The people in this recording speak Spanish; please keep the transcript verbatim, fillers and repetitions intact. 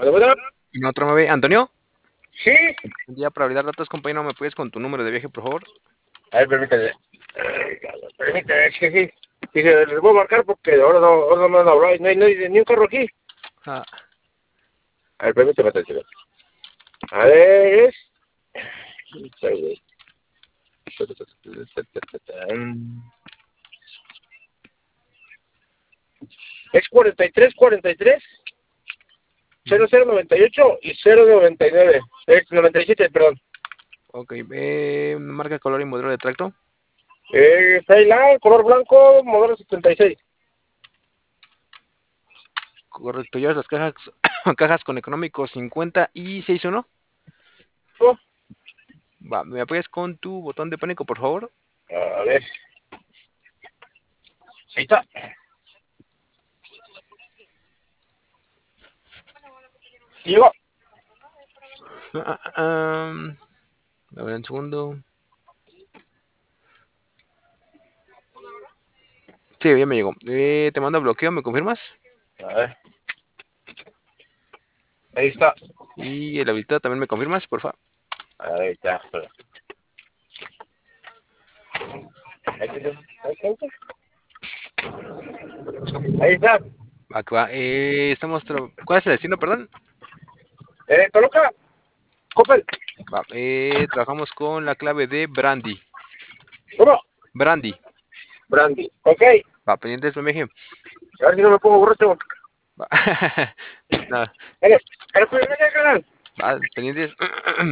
¿Alguna? Y no otro me ve. Antonio, Sí. un día para validar datos, compañero, ¿me puedes con tu número de viaje, por favor? A ver, permítame. Ay, cabrón, permítame, es que sí. Dije, les voy a marcar porque ahora no, ahora no me han hablado y no hay, no hay ni un carro aquí. Ah, A ver, permítame, atención. A ver, es... Es cuarenta y tres, cuarenta y tres, cero ujú. cero noventa y ocho y cero noventa y nueve. Es noventa y siete, perdón. Ok, eh, marca, color y modelo de tracto. Eh, Highline, color blanco, modelo setenta y seis. Correcto, llevas las cajas, cajas con económico cincuenta y seis uno. Oh, Va, ¿me apoyas con tu botón de pánico, por favor? a ver, ahí está. Llegó. Ah, ah, ah, a ver, un segundo. Sí, ya me llegó. Eh, te mando bloqueo, ¿me confirmas? A ver, ahí está. Y el habilitado también me confirmas, por favor. Ahí está. Ahí está. Ahí está. Va, que va. Eh, estamos. tra- ¿Cuál es el destino, perdón? Eh, Toluca, Coppel. Va, eh, trabajamos con la clave de Brandy. ¿Cómo? Brandy. Brandy. Ok. Va, pendientes, B M G. A ver si no me pongo borracho. Va. Nada, Eres, eres primer canal. va, pendientes.